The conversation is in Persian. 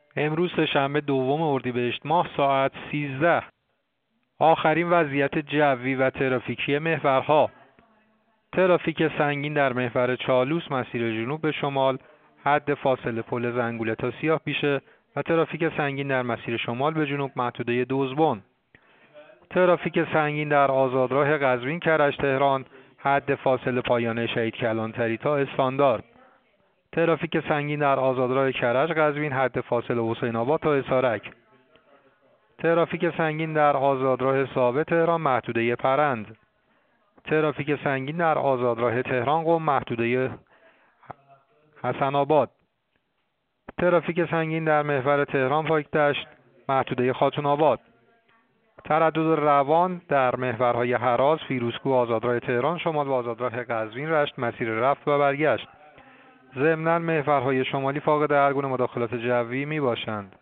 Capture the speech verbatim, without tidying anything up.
امروز سه‌شنبه دوم اردیبهشت ماه ساعت سیزده. آخرین وضعیت جوی و ترافیکی محورها: ترافیک سنگین در محور چالوس مسیر جنوب به شمال حد فاصله پل زنگوله تا سیاه پیشه و ترافیک سنگین در مسیر شمال به جنوب محدوده دوزبن. ترافیک سنگین در آزادراه قزوین کرج تهران حد فاصله پایانه شهید کلانتری تا استاندارد. ترافیک سنگین در آزادراه کرج قزوین حد فاصله حسین آباد تا اسارک. ترافیک سنگین در آزادراه ثابت تهران محدوده پرند. ترافیک سنگین در آزادراه تهران قم محدوده حسن آباد. ترافیک سنگین در محور تهران پاکدشت محدوده خاتون آباد. تردد روان در محورهای هراز، فیروزکوه، آزادراه تهران شمال و آزادراه قزوین رشت مسیر رفت و برگشت. ضمناً محورهای شمالی فاقد هر گونه مداخلات جوی می باشند.